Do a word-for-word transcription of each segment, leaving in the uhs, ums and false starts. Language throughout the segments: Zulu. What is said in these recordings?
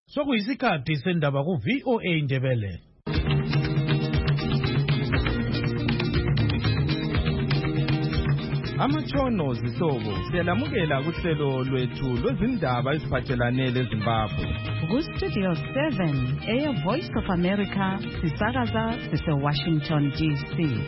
Sokuyisikhathi sendaba ku V O A Indebele. Amatshono zihlobo siyalamukela kuhlelo lwethu lwezindaba eziphathelane leZimbabwe. Ku Studio seven, Air Voice of America, sisakaza sise Washington D C.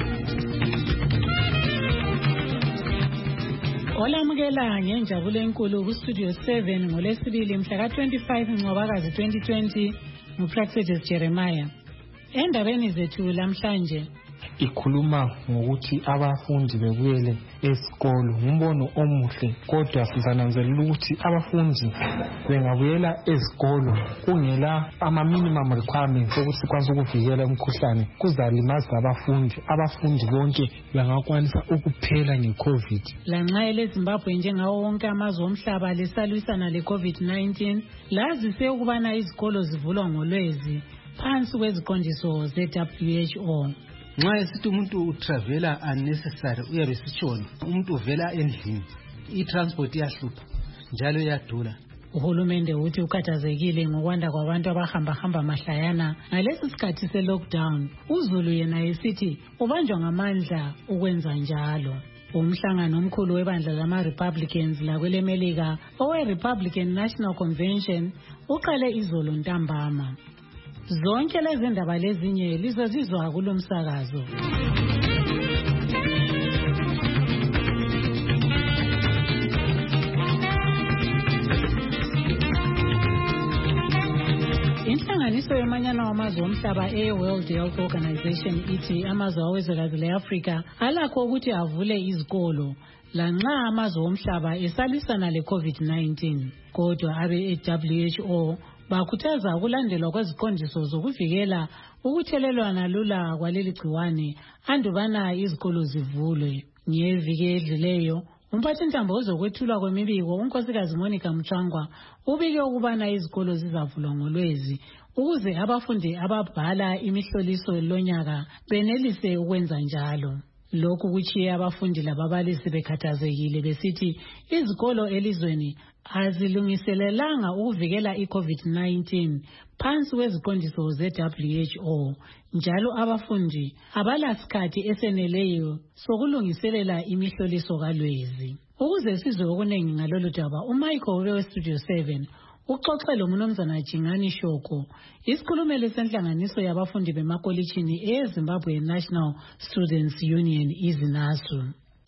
Olamukela ngenjabulo enkulu ku Studio seven ngolesibili mhla ka twenty-five Ncwabakazi twenty twenty nguPraxedis Jeremiah. Endabeni zethu lamhlanje ikhuluma ngokuthi abafundi bebuyele esikolo, ngumbono omuhle, kodwa sizananzelela ukuthi abafundi bengabuyela esikolo kungela ama minimum requirements ukuthi sikwazi ukuvikela umkhuhlane, kuzalimaza abafundi. Abafundi bonke bangakwanisa ukuphela ngeCovid. Lanxa eleZimbabwe njengawo wonke amazwe omhlaba lesalwisana leCovid nineteen, lazise ukubana izikolo zivulwa ngolwezi phansi kweziqondiso ze-W H O. Nxa esithi umuntu utravela unnecessary uyabe sitshona, umuntu uvela endlini, i-transport iyahlupha njalo iyadula. Uhulumende uthi ukhathazekile ngokwanda kwabantu abahamba hamba mahlayana ngalesi sikhathi se-lockdown. uZulu yena esithi ubanjwa ngamandla ukwenza njalo. Umhlangano omkhulu webandla lama-Republicans lakwelemelika owe-Republican National Convention uqale izolo ntambama. Zonke lezi ndaba lezinye lizozizwa kulo msakazo. Inhlanganiso yomanyano wamazwe omhlaba e-World Health Organization ithi amazwe awezwekazi le-Afrika alakho ukuthi avule izikolo lanxa amazwe omhlaba esalwisana le-COVID nineteen. Kodwa abe-W H O bakhuthaza ukulandelwa kweziqondiso zokuvikela ukuthelelwana lula kwaleli gciwane andubana izikolo zivulwe. Ngeviki edluleyo, umphathintambo wezokwethulwa kwemibiko unkosikazi Monica Mchangwa ubike ukubana izikolo zizavulwa ngolwezi ukuze abafundi ababhala imihloliso lonyaka benelise ukwenza njalo. Lokhu kuchiye abafundi lababalisi bekhathazekile besithi izikolo elizweni azilungiselelanga ukuvikela i-COVID nineteen phansi kweziqondiso ze-W H O, njalo abafundi abalasikhathi eseneleyo sokulungiselela imihloliso kalwezi. Ukuze sizwe okuningi ngalolu daba, uMichael we Studio seven uxoxe loMnumzana Jingani Shoko, isikhulumeli senhlanganiso yabafundi bemakolitshini eZimbabwe National Students Union izinasu.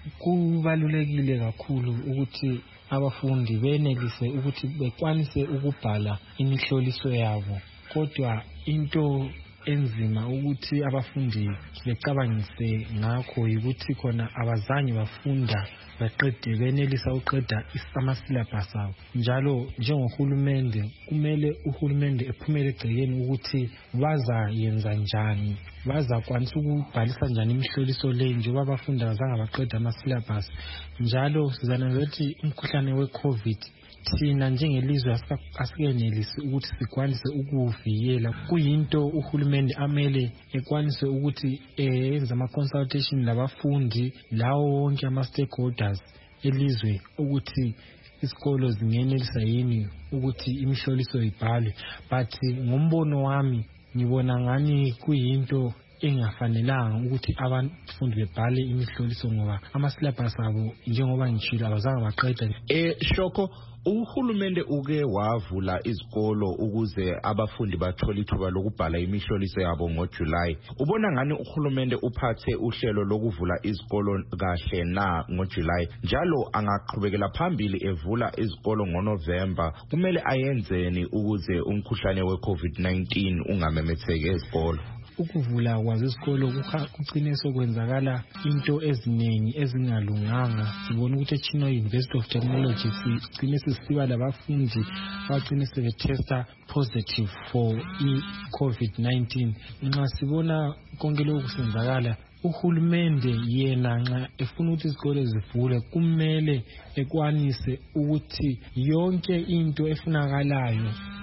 Kubalulekile kakhulu ukuthi abafundi benelise ukuthi bekwanise ukubhala imihloliso yabo, kodwa into enzima ukuthi abafundi becabangise ngakho ukuthi khona abazange bafunda baqede benelisa uqeda ama-syllabus abo. Njalo njengohulumende kumele uhulumende ephumele egcekeni ukuthi bazayenza njani, bazakwanisa ukubhalisa njani imihloliso le njengoba abafundi abazange baqeda ama-syllabus. Njalo sizananzela ukuthi umkhuhlane we-COVID thina njengelizwe asikenelisi ukuthi sikwanise ukuvikela. Kuyinto uhulumende amele ekwanise ukuthi enze ama-consultation labafundi lawo wonke ama-stakeholders elizwe ukuthi isikolo zingenelisa yini ukuthi imihloliso ibhalwe. But ngombono wami ngibona ngani kuyinto engafanelanga ukuthi abafundi bebhale imihloliso ngoba ama-syllabus abo njengoba ngishilo abazange baqeda. Eh Shoko, uhulumende uke wavula izikolo ukuze abafundi bathole ithuba lokubhala imihloliso yabo ngoJuly. Ubona ngani uhulumende uphathe uhlelo lokuvula izikolo kahle na ngoJuly? Njalo angaqhubekela phambili evula izikolo ngoNovember. Kumele ayenzeni ukuze umkhuhlane we-COVID nineteen ungamemetheki ezikolo? Ukuvula kwazo isikolo kucine sokwenzakala into eziningi ezingalunganga. Sibona ukuthi eChino University of Technology sigcine sisiba labafundi bacine sebetesta positive for i-COVID nineteen. Nxa sibona konke lokhu kusenzakala, uhulumende yena nxa efuna ukuthi izikole zivule kumele ekwanise ukuthi yonke into efunakalayo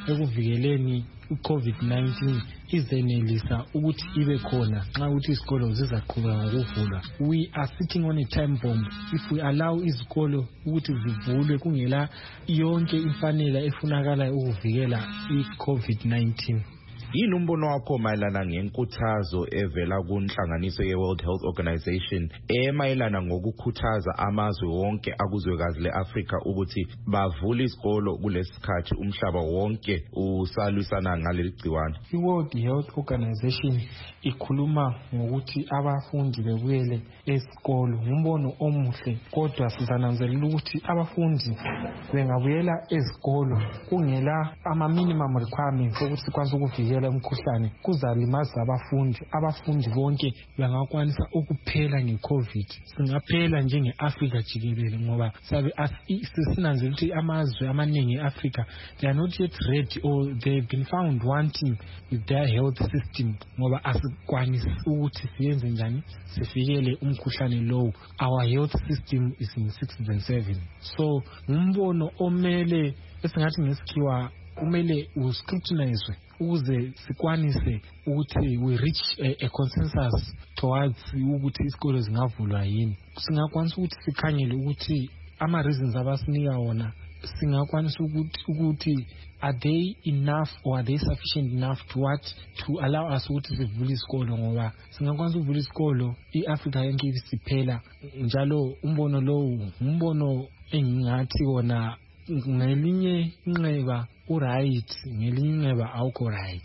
ekuvikeleni i-COVID nineteen izenelisa ukuthi ibe khona nxa ukuthi izikolo zizaqhubeka ngokuvulwa. We are sitting on a time bomb if we allow izikolo ukuthi zivulwe kungela yonke imfanela efunakala ukuvikela i-COVID nineteen. Yini umbono wakho mayelana ngenkuthazo evela kunhlanganiso ye-World Health Organization emayelana ngokukhuthaza amazwe wonke akuzwekazi le-Afrika ukuthi bavule izikolo kulesikhathi umhlaba wonke usalwisana ngaleli gciwane? I-World Health Organization ikhuluma ngokuthi abafundi bebuyele esikolo, ngumbono omuhle, kodwa sizananzelela ukuthi abafundi bengabuyela ezikolo kungela ama-minimum requirements ukuthi sikwazi ukuvikela umkhuhlane kuzalimaza abafundi. Abafundi bonke bangakwanisa ukuphela nge-COVID. Singaphela njenge-Afrika jikelele ngoba sabe sinanzelela ukuthi amazwe amaningi e-Africa they are not yet ready or they've been found wanting with their health system ngoba asikwanisi ukuthi siyenze njani sifikele umkhuhlane lowo. Our health system is in sixth and seven. So umbono omele esingathi ngesikhiwa umele uscrutinize ukuze sikwanise ukuthi we reach a, a consensus towards ukuthi isikolo zingavulwa yini. Singakwanisa ukuthi sikhangele ukuthi ama reasons abasinika wona singakwanisa ukuthi ukuthi are they enough or are they sufficient enough to what to allow us ukuthi sivule isikolo ngoba singakwanisa ukuvula isikolo i-Africa yonke isiphela njalo. Umbono lowo umbono engingathi wona ngelinye inqeba uright ngelinye inqeba awukho right.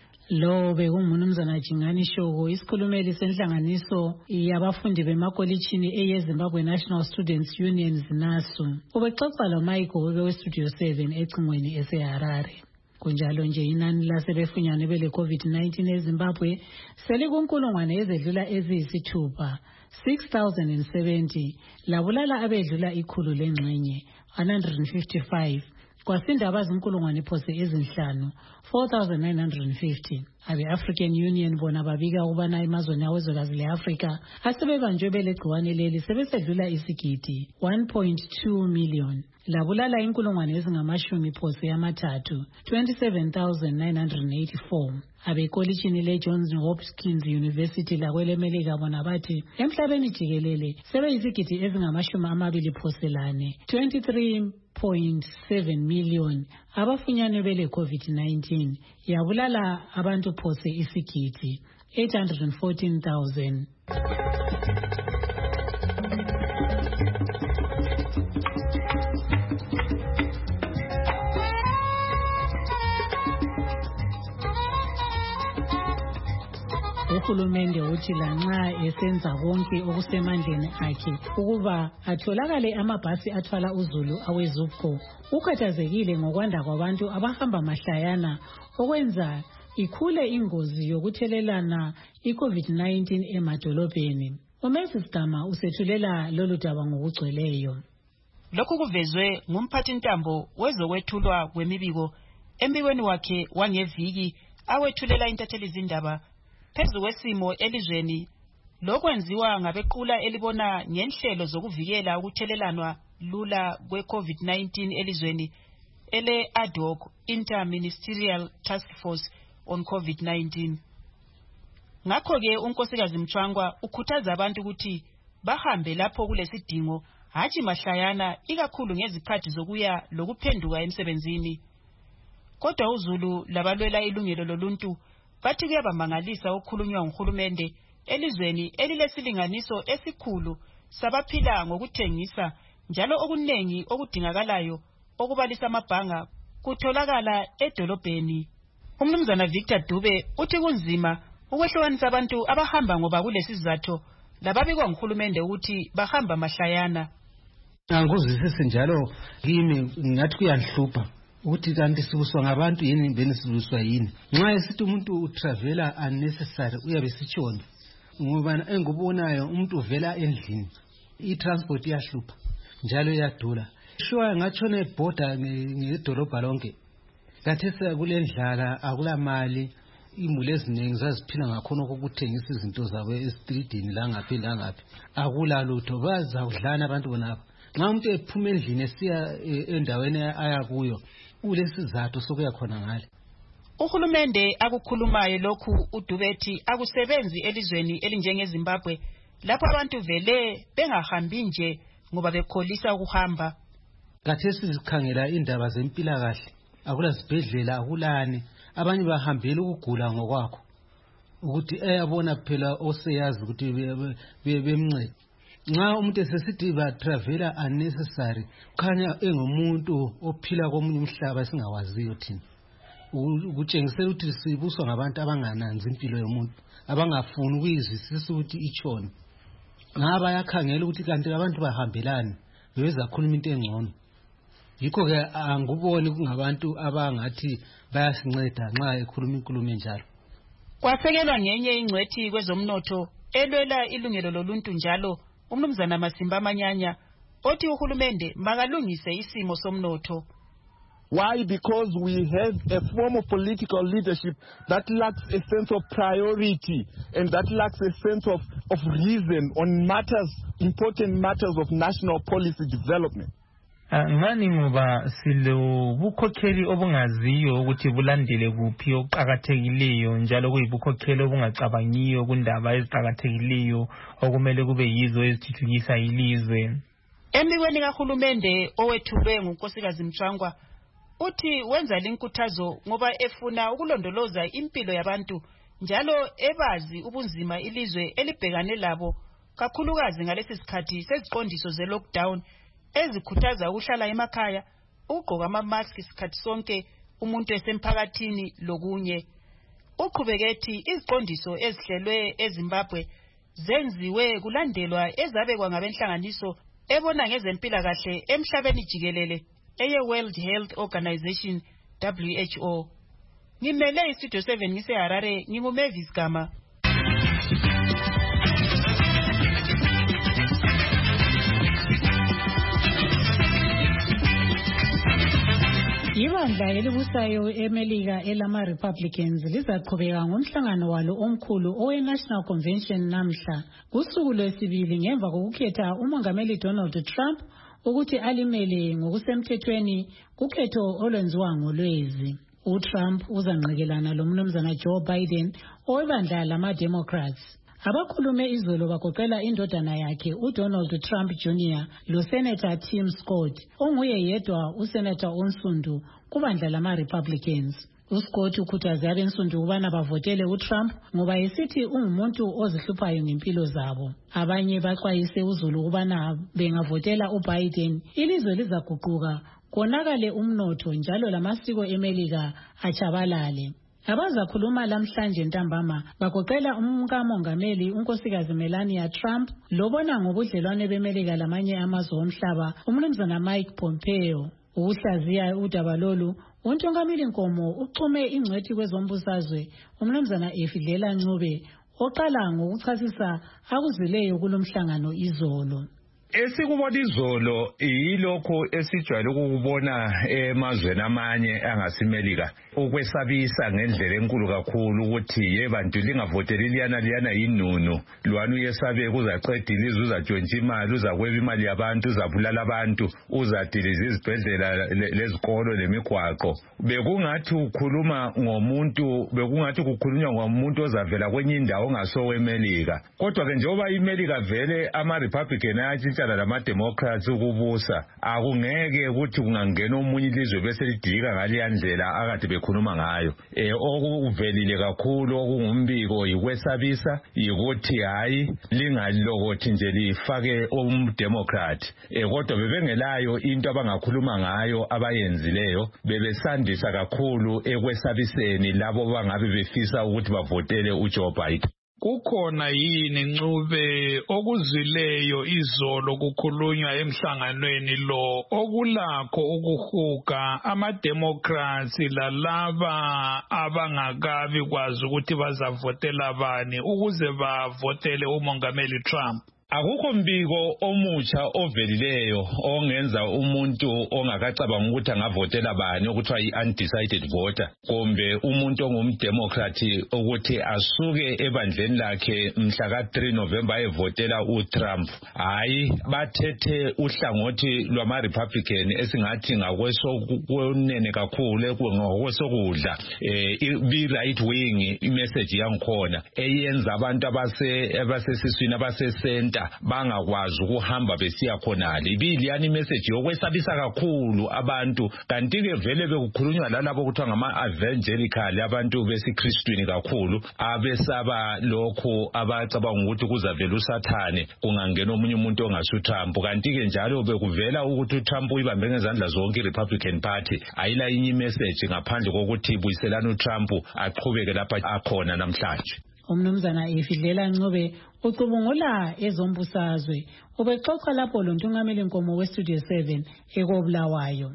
Lo bekunguMnumzana Jingani Shoko, isikhulumeli senhlanganiso yabafundi bemakolitshini eyeZimbabwe National Students Union ZINASU. Ubexoxa lo Michael westudio seven ecingweni eseHarare. Kunjalo nje inani lasebefunyane bele COVID nineteen eZimbabwe selikunkulungwane ezedlula eziyisithupha six thousand seventy, labulala abedlula ikhulu lengxenye one hundred fifty-five, kwasinda abazinkulungwane phose ezinhlanu four thousand nine hundred fifty. Abe-African Union bona babika ukubana emazweni awezwekazi le-Afrika asebebanjwe belegciwane leli sebesedlula isigidi one point two million, labulala inkulungwane ezingamashumi phose yamathathu twenty-seven thousand nine hundred eighty-four. Abekolitshini le-Johns Hopkins University lakwelemelika bona bathi emhlabeni jikelele sebeyisigidi ezingamashumi amabili phoselane twenty-three point seven million abafunyane bele COVID nineteen, yabulala abantu phose isigidi eight hundred fourteen thousand. Uhulumende uthi lanxa esenza konke okusemandleni akhe ukuba atholakale amabhasi athwala uzulu awezupho, ukhathazekile ngokwanda kwabantu abahamba mahlayana okwenza ikhule ingozi yokuthelelana i-COVID nineteen emadolobheni. uMesi Sigama usethulela lolu daba ngokugcweleyo. Lokhu kuvezwe ngumphathintambo wezokwethulwa kwemibiko embikweni wakhe wangeviki awethulela intatheli izindaba phezu kwesimo elizweni lokwenziwa ngabequla elibona ngenhlelo zokuvikela ukuthelelanwa lula kwe-COVID nineteen elizweni ele-ad hoc interministerial task force on COVID nineteen. Ngakho-ke unkosikazi Mchwangwa ukhuthaza abantu ukuthi bahambe lapho kulesidingo hatshi mahlayana ikakhulu ngezikhathi zokuya lokuphenduka emsebenzini. Kodwa uZulu labalwela ilungelo loluntu bathi kuyabamangalisa okukhulunywa nguhulumende elizweni elilesilinganiso esikhulu sabaphila ngokuthengisa njalo okunengi okudingakalayo okubalisa amabhanga kutholakala edolobheni. UMnumzana Victor Dube uthi kunzima ukwehlukanisa abantu abahamba ngoba kulesizathu lababikwa nguhulumende ukuthi bahamba mahlayana. Angikuzwisisi njalo kimi ngathi kuyanhlupha ukuthi kanti sibuswa ngabantu yini beni sibuswa yini. Nxa esithi umuntu utravela unnecessary uyabe sitshona ngoba engubonayo umuntu uvela endlini i-transport iyahlupha njalo iyadula. Sure ngatshona eborder ngedolobha lonke kathesa kulendlala akulamali imuli eziningi zaziphila ngakhona ukuthengisa izinto zabo estreetini la ngaphi la ngaphi akula lutho baza kudlana abantu bonapha. Nxa umuntu ephuma endlini esiya endaweni aya kuyo ulesizathu sokuya khona ngale. Uhulumende akukhulumayo lokhu uDubethi akusebenzi elizweni elinjengeZimbabwe lapho abantu vele bengahambi nje ngoba bekholisa ukuhamba. Kathesi sikhangela indaba zempilakahle, akula sibhedlela akulani, abanye bahambela ukugula ngokwakho ukuthi eyabona phela oseyazi ukuthi bemncede. Nxa umuntu esesithi ba travela unnecessary khanya engumuntu ophila komunye umhlaba singawaziyo thina. Ukutshengisela ukuthi sibuswa ngabantu abangananzi impilo yomuntu, abangafuni ukuyizwisisa ukuthi ichona. Ngaba yakhangela ukuthi kanti abantu bahambelana bezakhuluma into engcono. Yikho ke anguboni kungabantu abangathi bayasinceda nxa ekhuluma inkulumo enjalo. Kwasekelwa ngenye ingcwethi kwezomnotho elwela ilungelo loluntu njalo umnumzana Masimba Manyanya othi uhulumende makalungise isimo somnotho. Why? Because we have a form of political leadership that lacks a sense of priority and that lacks a sense of, of reason on matters, important matters of national policy development. Ngani ngoba silo bukhokheli obungaziyo ukuthi bulandele kuphi oqhakathekileyo njalo kuyibukhokheli obungacabangiyo kundaba eziqhakathekileyo okumele kube yizo ezithuthukisa ilizwe. Embikweni kahulumende owethulwe ngunkosikazi Mtshangwa uthi wenza linkuthazo ngoba efuna ukulondoloza impilo yabantu njalo ebazi ubunzima ilizwe elibhekane labo kakhulukazi ngalesi sikhathi seziqondiso ze lockdown ezikhuthaza ukuhlala emakhaya, ukugqoka ama-mask isikhathi sonke umuntu esemphakathini lokunye. Uqhubeke iziqondiso ezihlelwe eZimbabwe zenziwe kulandelwa ezabekwa ngabenhlanganiso ebona ngezempilakahle emhlabeni jikelele eye World Health Organization W H O. Ngimele iStudio seven ngiseHarare nginguMavis Gama. Ibandla elibusayo eMelika elama-Republicans lizaqhubeka ngomhlangano walo omkhulu owe-National Convention namhla kusuku lwesibili ngemva kokukhetha umongameli Donald Trump ukuthi alimele ngokusemthethweni kukhetho olwenziwa ngolwezi. UTrump uzanqekelana lomnumzana Joe Biden owebandla lama-Democrats. Abakhulume izolo bagoqela indodana yakhe uDonald Trump Junior loSenator Tim Scott onguye yedwa uSenator onsundu kubandla lama-Republicans. uScott ukhuthaze abensundu ukubana bavotele uTrump ngoba esithi ungumuntu ozihluphayo ngempilo zabo. Abanye baxwayise uzulu ukubana bengavotela uBiden ilizwe lizaguquka konakale umnotho njalo lamasiko eMelika achabalale. Abazakhuluma lamhlanje ntambama bagoqela umkamongameli unkosikazi Melania Trump lobona ngobudlelwane beMelika lamanye amazwe omhlaba umnumzana Mike Pompeo. Ukuhlaziya udaba lolu uNtongamili Nkomo uxhume ingcwethi kwezombusazwe umnumzana Efidlela Ncube oqala ngokuchasisa akuzileyo kulomhlangano izolo. Esikubona izolo yilokho esijwayele ukubona emazweni amanye angasimelika ukwesabisa ngendlela enkulu kakhulu ukuthi yebantu lingavoteli liyana liyana yinunu lwana uyesabe kuzaceda ilizwe uzatshontsha imali uzakweba imali yabantu uzabulala abantu uzadiliza izibhedlela lezikolo lemigwaqo. Bekungathi ukhuluma ngomuntu bekungathi kukhulunywa ngomuntu ozavela kwenye indawo ongasowemelika. Kodwa ke njengoba iMelika vele ama-Republican ayatshintsha lama-Democrats ukubusa akungeke ukuthi kungangena omunye ilizwe bese lidika ngale ndlela akade bekhuluma ngayo. Eh okuvelile kakhulu okungumbiko yikwesabisa yikuthi hayi lingalokothi nje lifake umdemocrat. Eh kodwa bebengelayo into abangakhuluma ngayo abayenzileyo bebesandisa kakhulu ekwesabiseni labo bangabe befisa ukuthi bavotele uJoe Biden. Kukhona yini Ncube okuzileyo izolo kukhulunywa emhlanganweni lo okulakho ukuhuga ama-Democrats lalaba abangakabi kwazi ukuthi bazavotela bani ukuze bavotele umongameli Trump? akukho mbiko omutsha ovelileyo ongenza umuntu ongakacabanga ukuthi angavotela bani okuthiwa yi-undecided voter kumbe umuntu ongumdemocrat ukuthi asuke ebandleni lakhe mhla ka three November evotela uTrump. Hayi, bathethe uhlangothi lwama-Republican esingathi ngakwesokunene kakhulu ngokwesokudla bi-right wing imessage yangikhona eyenza abantu abasesiswini abasesenta bangakwazi ukuhamba besiya khonale. Ibiliyani imessage yokwesabisa kakhulu abantu, kanti-ke vele bekukhulunywa lalabo okuthiwa ngama-evangelical abantu besiKristwini kakhulu abesaba lokho abacabanga ukuthi kuzavela usathane kungangena omunye umuntu ongasuTrump. Kanti-ke njalo bekuvela ukuthi uTrump uyibambe ngezandla zonke i-Republican Party ayila inye imessage ngaphandle kokuthi buyiselana uTrump aqhubeke lapha akhona namhlanje. Umnumzana Ifidlela Ncube ucubungula ezombusazwe ubexoxa lapho lo ntungameli nkomo we-Studio seven ekobulawayo.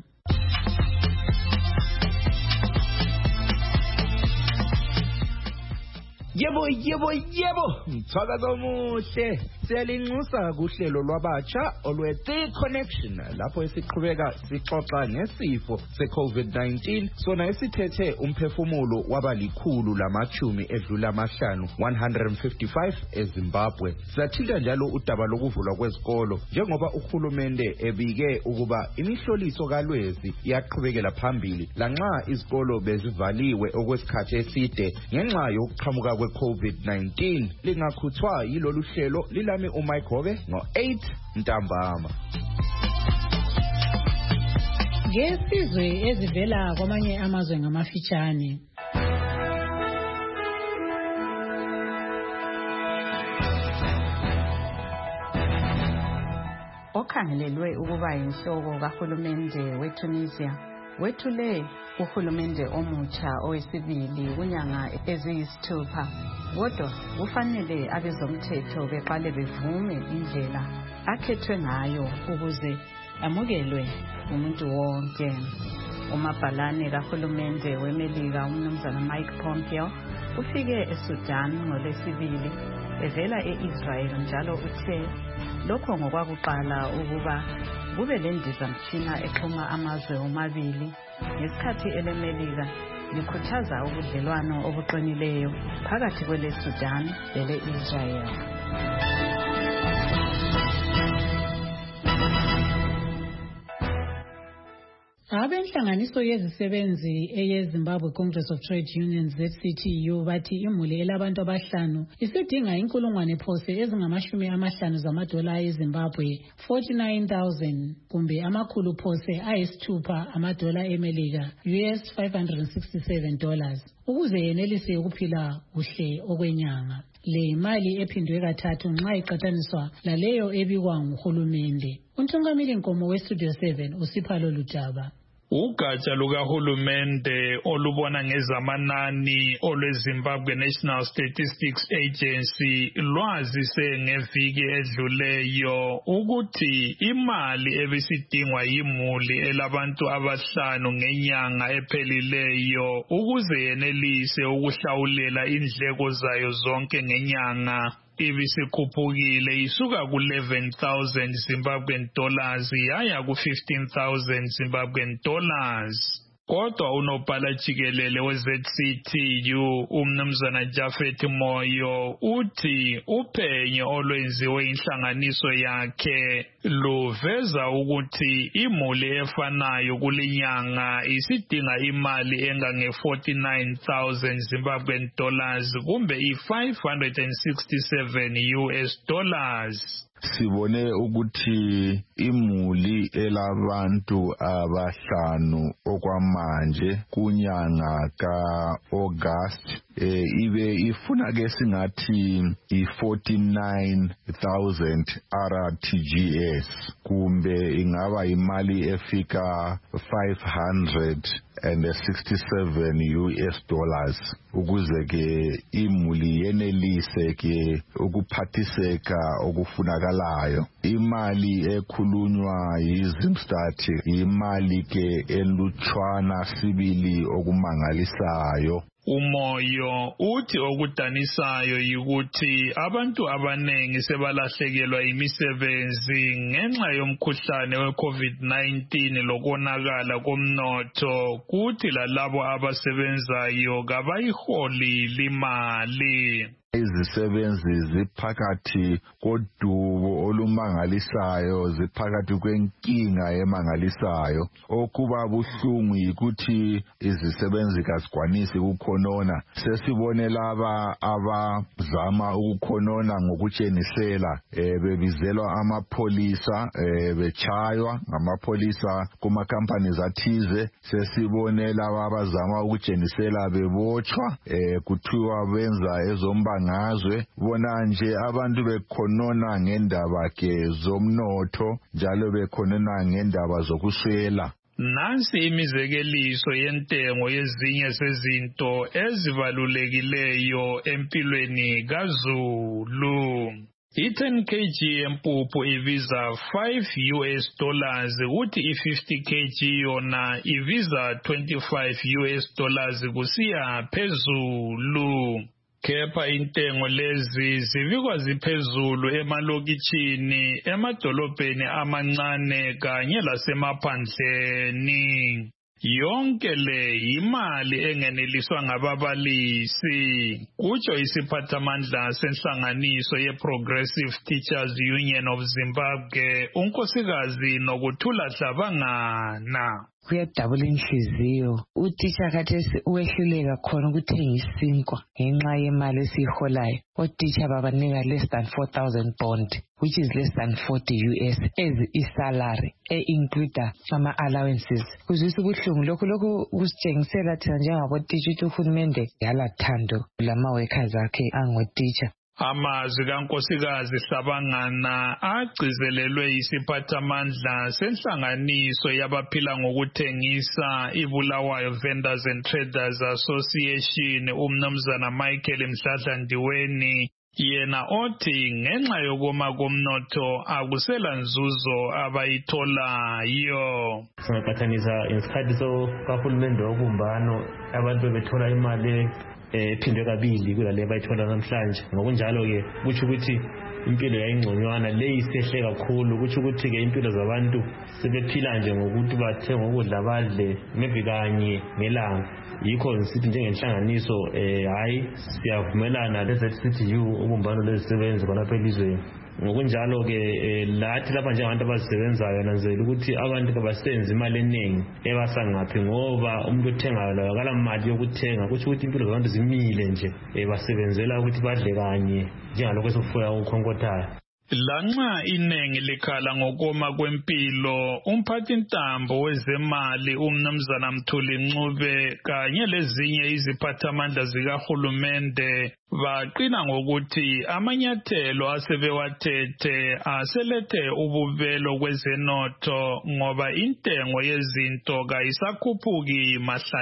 Yebo yebo yebo mthakazo omuhle siyalinxusa kuhlelo lwabatsha olwe-The Connection lapho esiqhubeka sixoxa ngesifo se-COVID nineteen sona esithethe umphefumulo wabalikhulu lamachumi edlula amahlanu one hundred fifty-five eZimbabwe. Sathinta njalo udaba lokuvulwa kwezikolo njengoba uhulumende ebike ukuba imihloliso kalwezi iyaqhubekela phambili lanxa izikolo bezivaliwe okwesikhathi eside ngenxa yokuqhamuka kwe-COVID nineteen. Lingakhuthwa yilolu hlelo lilami uMike Hobe ngo eight ntambama. Ngesizwe ezivela kwamanye amazwe ngamafitshane. Okhangelelwe ukuba yinhloko kahulumende weTunisia wethule uhulumende omutsha owesibili kunyanga eziyisithupha. Kodwa kufanele abezomthetho beqale bevume indlela akhethwe ngayo ukuze amukelwe umuntu wonke. Umabhalane kahulumende weMelika umnumzana Mike Pompeo ufike eSudan ngolwesibili evela e-Israel njalo uthe lokho ngokwakuqala ukuba kube lendizamtshina exhuma amazwe omabili ngesikhathi eleMelika likhuthaza ubudlelwano obuqinileyo phakathi kwele-Sudan lele-Israel. Abenhlanganiso yezisebenzi eyeZimbabwe Congress of Trade Unions Z C T U bathi imuli elabantu abahlanu isidinga inkulungwane phose ezingamashumi amahlanu zamadola eZimbabwe forty-nine thousand kumbe amakhulu phose ayisithupha amadola eMelika U S five hundred sixty-seven dollars ukuze yenelise ukuphila kuhle okwenyanga. Le imali ephindwe kathathu nxa iqathaniswa laleyo ebikwa nguhulumende. Untungameli nkomo we-Studio seven uSiphalo Lutaba. Ugatsha lukahulumende olubona ngezamanani olweZimbabwe National Statistics Agency lwazise ngeviki edluleyo ukuthi imali ebisidingwa yimuli elabantu abahlanu ngenyanga ephelileyo ukuze yenelise ukuhlawulela indleko zayo zonke ngenyanga ibisikhuphukile isuka ku eleven thousand Zimbabwean dollars yaya ku fifteen thousand Zimbabwean dollars. Kodwa unobhala jikelele we-Z C T U umnumzana Jafet Moyo uthi uphenyo olwenziwe inhlanganiso yakhe luveza ukuthi imuli efanayo kulinyanga isidinga imali engange forty-nine thousand Zimbabwean dollars kumbe i-five hundred sixty-seven U S dollars. Sibone ukuthi imuli elabantu abahlanu okwamanje kunyanga ka-August eh, ibe ifuna ke singathi i-forty-nine thousand R T G S kumbe ingaba imali efika five hundred sixty-seven U S dollars ukuze ke imuli yenelise ke ukuphathiseka okufunakalayo. Imali ekhulunywa yiZimstat imali ke elutshwana sibili okumangalisayo Umoyo uthi okudanisayo yikuthi abantu abanengi sebalahlekelwa imisebenzi ngenxa yomkhuhlane we-COVID nineteen lokonakala komnotho, kuthi lalabo abasebenzayo kabayiholi limali. Izisebenzi ziphakathi kodubo olumangalisayo, ziphakathi kwenkinga emangalisayo. Okuba buhlungu yikuthi izisebenzi kazikwanisi ukukhonona. Sesibone laba abazama ukukhonona ngokutshenisela, e, bebizelwa amapholisa, e, bechaywa ngamapolisa kuma companies athize. Sesibone laba abazama ukutshenisela bebotshwa, e, kuthiwa benza ezomba ngazwe. Bona nje abantu bekhonona ngendaba ke zomnotho, njalo bekhonona ngendaba zokuswela. Nansi imizekeliso yentengo yezinye sezinto ezibalulekileyo empilweni kaZulu. I-ten kilograms yempuphu ibiza five U S dollars, kuthi i-fifty kilograms yona ibiza twenty-five U S dollars kusiya phezulu. Kepha intengo lezi zibikwa ziphezulu emalokitshini, emadolobheni amancane kanye lasemaphandleni. Yonke le imali engeneliswa ngababalisi, kutsho isiphathamandla senhlanganiso ye-Progressive Teachers Union of Zimbabwe, unkosikazi Nokuthula Dlabangana. Kuyadabula inhliziyo. Utitsha khathesi uwehluleka khona ukuthenga isinkwa ngenxa yemali esiyiholayo. Otitsha babanika less than four thousand bond, which is less than forty U S as i-salary, e-include ama-allowances. Kuzwisa ubuhlungu lokhu lokhu kusitshengisela thina njengabotitsha ukuthi uhulumende yalathando lama-workers akhe angotitsha. Amazwi kankosikazi Dlabangana agcizelelwe isiphathamandla senhlanganiso yabaphila ngokuthengisa iBulawayo Vendors and Traders Association, umnumzana Michael Mhladlandiweni, yena othi ngenxa yokoma komnotho akusela nzuzo abayitholayo. Singaqhathanisa isikhathi kahulumende wobumbano, abantu bethola imali ephindwe kabili kulale bayithola namhlanje. Ngokunjalo ke kuthi ukuthi impilo yayingconywana, le isehle kakhulu. Kuthi ukuthi ke impilo zabantu sebephila nje ngokuthi bathenga ukudla badle maybe kanye ngelanga. Yikho ngisithi njengenhlanganiso eh hayi siyavumelana le Z C T U ubumbano lezisebenzi khonapha elizweni. Ngokunjalo ke lathi lapha njengabantu abazisebenzayo nanzela ukuthi abantu kabasenzi imali eningi ebasangaphi, ngoba umuntu othengayo layo akala mali yokuthenga. Kuthi ukuthi impilo zabantu zimile nje, basebenzela ukuthi badle kanye njengalokho esikufuya ukukhonkothayo. Lanxa inengi likhala ngokoma kwempilo, umphathintambo wezemali umnumzana Mthuli Ncube kanye lezinye iziphathamandla zikahulumende baqina ngokuthi amanyathelo asebewathethe aselethe ububelo kwezenotho, ngoba intengo yezinto kayisakhuphuki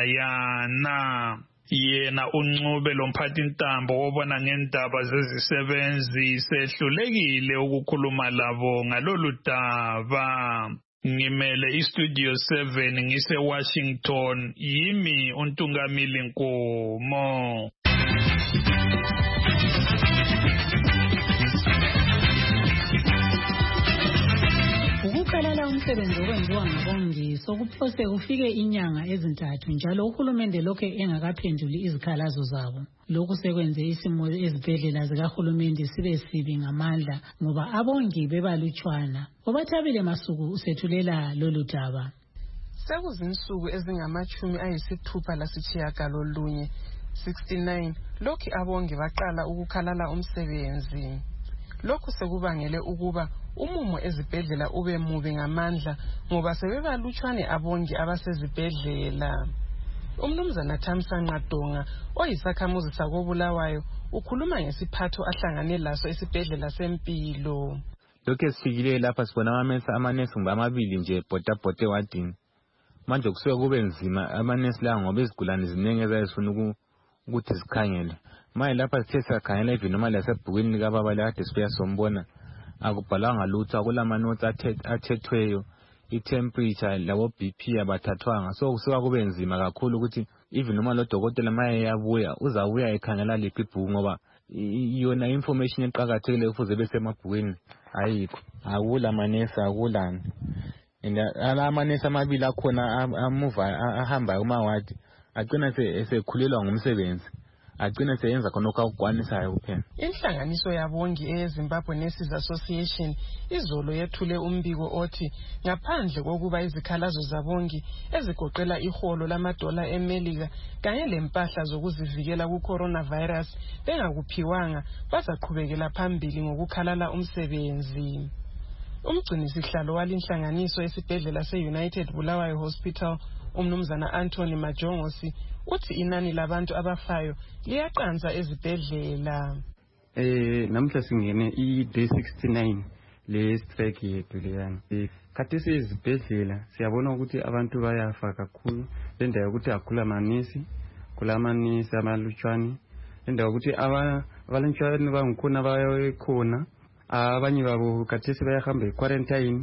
mahlayana. Yena uNcube lomphathintambo obona ngendaba zezisebenzi sehlulekile ukukhuluma labo ngalolu daba. Ngimele iStudio seven ngise Washington, yimi uNtungamili Nkomo. Ukuqala umsebenzi okwenziwa ngabongi sokuphose kufike inyanga ezintathu njalo uhulumende lokhe engakaphenduli izikhalazo zabo. Lokhu sekwenze isimo ezibhedlela zikahulumende sibe sibi ngamandla ngoba abongi bebalutshwana. Obathabile Masuku usethulela lolu daba. Sekuzinsuku ezingamachumi ayisithupha lasitshiyagalolunye sixty-nine lokhu abongi baqala ukukhalala umsebenzi. Lokhu sekubangele ukuba umumo ezibhedlela ube mubi ngamandla ngoba sebebalutshwane abongi abasezibhedlela. Umnumzana Thamsanqa Donga oyisakhamuzi sakobulawayo ukhuluma ngesiphatho ahlangane laso esibhedlela sempilo. Lokho esifikile lapha sibona amamesa amanesi ngamabili nje bhodabhode wadini. Manje kusuke kube nzima amanesi la ngoba izigulane ziningi ezayifuna ukuthi sikhangele. Maye lapha sithe sakhangela even noma lasebhukwini likababa la kade sibuya sombona akubhalanga lutho, akulamanotsi athethweyo i-temperature labo B P abathathwanga. So kusuka kube nzima kakhulu ukuthi even noma lo dokotela maye yabuya uzabuya ekhangela liphi ibhuku ngoba yona information eqhakathekile kufuze bese emabhukwini ayikho. Akula manesi akulani. Ala manesi amabili akhona amuva ahamba uma wadi agcina esekhulelwa ngumsebenzi. Agcina seyenza khona okukwanisayo kuphela. Inhlanganiso yabongi eZimbabwe Nurses Association izolo yethule umbiko othi ngaphandle kokuba izikhalazo zabongi ezigoqela iholo lamadola eMelika kanye lempahla zokuzivikela ku-coronavirus bengakuphiwanga bazaqhubekela phambili ngokukhalala umsebenzi. Umgcinisihlalo walinhlanganiso esibhedlela se-United Bulawayo Hospital umnumzana Anthony Majongosi uthi inani labantu abafayo liyaqanza ezibhedlela. Eh namhla singene i-day sixty-nine le strike yethu leyana. Khathesi ezibhedlela siyabona ukuthi abantu bayafa kakhulu lendawo ukuthi akula manesi kulamanesi amalutshwane lendawo ukuthi abalutshwane bangikhona bayakhona abanye babo khathesi bayahamba e-quarantine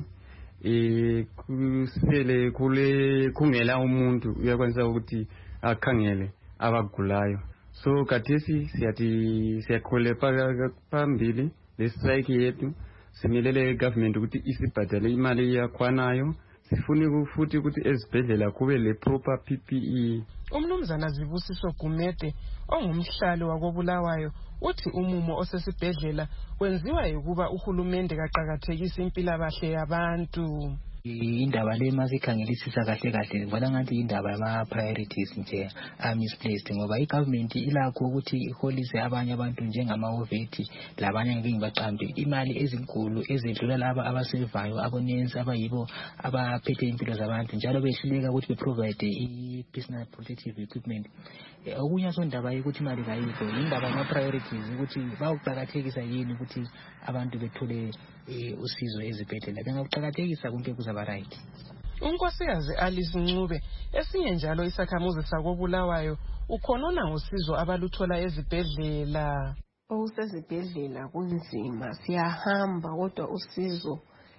eh kusele kule kungela umuntu uyakwanisa ukuthi akhangele abagulayo. So khathesi siyathi siyakhole phambili le strike yethu simelele government ukuthi isibhadale imali yakwanayo sifuni futhi ukuthi ezibhedlela kube le proper P P E. Umnumzana Zibusiso Gumede ongumhlali wakobulawayo uthi umumo osesibhedlela wenziwa ukuba uhulumende kaqhakathekisa impilakahle yabantu. Indaba le masikhangelisisa kahle kahle ngibona ngathi indaba yama priorities nje are misplaced ngoba igovernment ilakho ukuthi iholise abanye abantu njengama oveti labanye ngeke ngibaqambe imali ezinkulu ezedlula laba abasevayo abonensi abayibo abaphethe impilo zabantu njalo behluleka ukuthi be provide i-personal protective equipment. Okunye sondaba ukuthi imali kayikho indaba yama priorities ukuthi bawuqhakathekisa yini ukuthi abantu bethole usizo ezibhedlela bengakuqhakathekisa konke kuzaba right. Unkosikazi Alice Ncube esinye njalo isakhamuzi sakobulawayo ukhonona ngosizo abaluthola ezibhedlela. Okusezibhedlela kunzima siyahamba kodwa usizo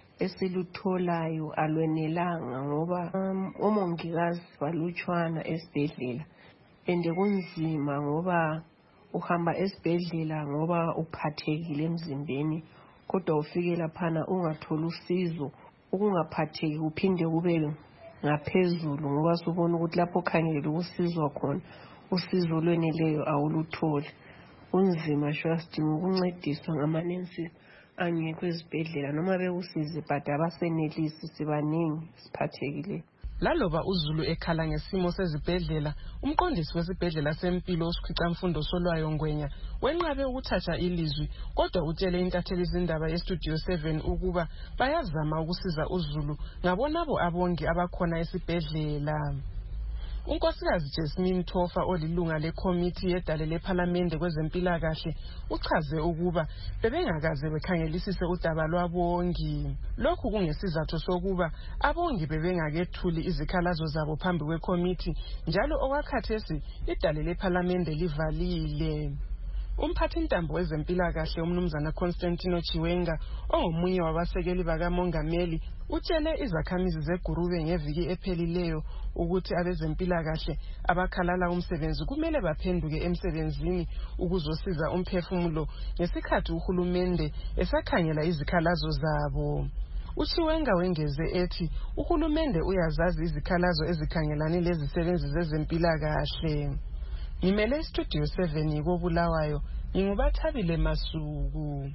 esilutholayo alwenelanga ngoba omongikazi balutshwana esibhedlela ende kunzima ngoba uhamba esibhedlela ngoba uphathekile emzimbeni kodwa ufike laphana ungathola usizo ukungaphatheki kuphinde kube ngaphezulu ngoba subona ukuthi lapho khangele ukusizwa khona usizo lweneleyo awulutholi. Kunzima shwa sidinga ukuncediswa ngamanensi angekho ezibhedlela noma bekusize but abasenelisi sibaningi siphathekile. Laloba uZulu ekhala ngesimo sezibhedlela umqondisi wesibhedlela sempilo uSikhicamfundo Solwayo Ngwenya wenqabe ukuthatha ilizwi kodwa utshele intatheli izindaba yeStudio seven ukuba bayazama ukusiza uZulu ngabonabo abongi abakhona esibhedlela. Unkosikazi Jasmine Thofa olilunga lekomiti yedale lePhalamende kwezempilakahle uchaze ukuba bebengakaze bekhangelisise udaba lwabongi. Lokhu kungesizathu sokuba abongi bebengakethuli izikhalazo zabo phambi kwekomiti njalo okwakhathesi idale lePhalamende livalile. Umphathi intambo wezempilakahle umnumzana Constantino Chiwenga ongomunye wabasekeli bakamongameli utshele izakhamizi zegurube ngeviki ephelileyo ukuthi abezempilakahle abakhalala umsebenzi kumele baphenduke emsebenzini ukuzosiza umphefumulo ngesikhathi uhulumende esakhangela izikhalazo zabo. Uchiwenga wengeze ethi uhulumende uyazazi izikhalazo ezikhangelane lezisebenzi zezempilakahle. Ngimele Studio seven kobulawayo ngingubathabile Masuku.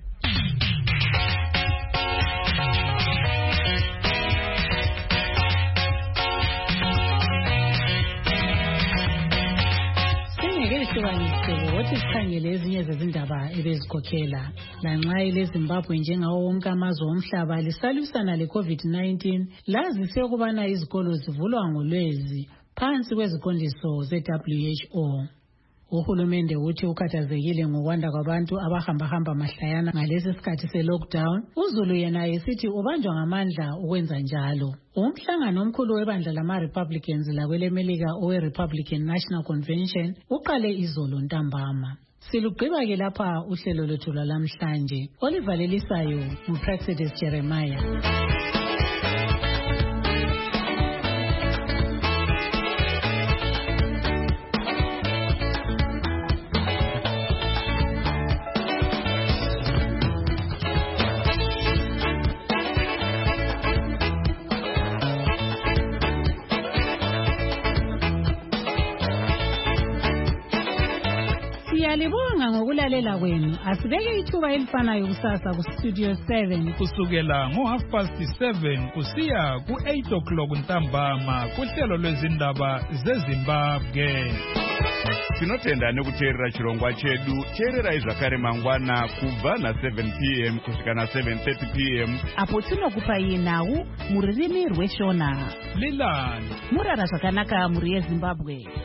Singekehlukanise wothi sikhangele ezinye zezindaba ebezikhokhela lanxa ile Zimbabwe njengawo wonke amazwe omhlaba lisalwisana le COVID nineteen lazise ukubana izikolo zivulwa ngolwezi phansi kweziqondiso ze-W H O. Uhulumende uthi ukhathazekile ngokwanda kwabantu abahamba-hamba mahlayana ngalesi sikhathi se-lockdown. uZulu yena esithi ubanjwa ngamandla ukwenza njalo. Umhlangano omkhulu webandla lama-Republicans lakwelemelika owe-Republican National Convention uqale izolo ntambama. Silugqiba-ke lapha uhlelo lwethu lwalamhlanje. Olivalelisayo nguPraxedis Jeremiah. Siyalibonga ngokulalela kwenu. Asibeke ithuba elifanayo kusasa ku Studio seven. Kusukela ngo half past seven kusiya ku eight o'clock ntambama kuhlelo lwezindaba zeZimbabwe. Tinotenda nekuteerera chirongwa chedu. Teererai zvakare mangwana kubva na seven p m kusvika na seven thirty p m apo tinokupai nhau mururimi rweshona. Lilani murara zvakanaka muri yeZimbabwe.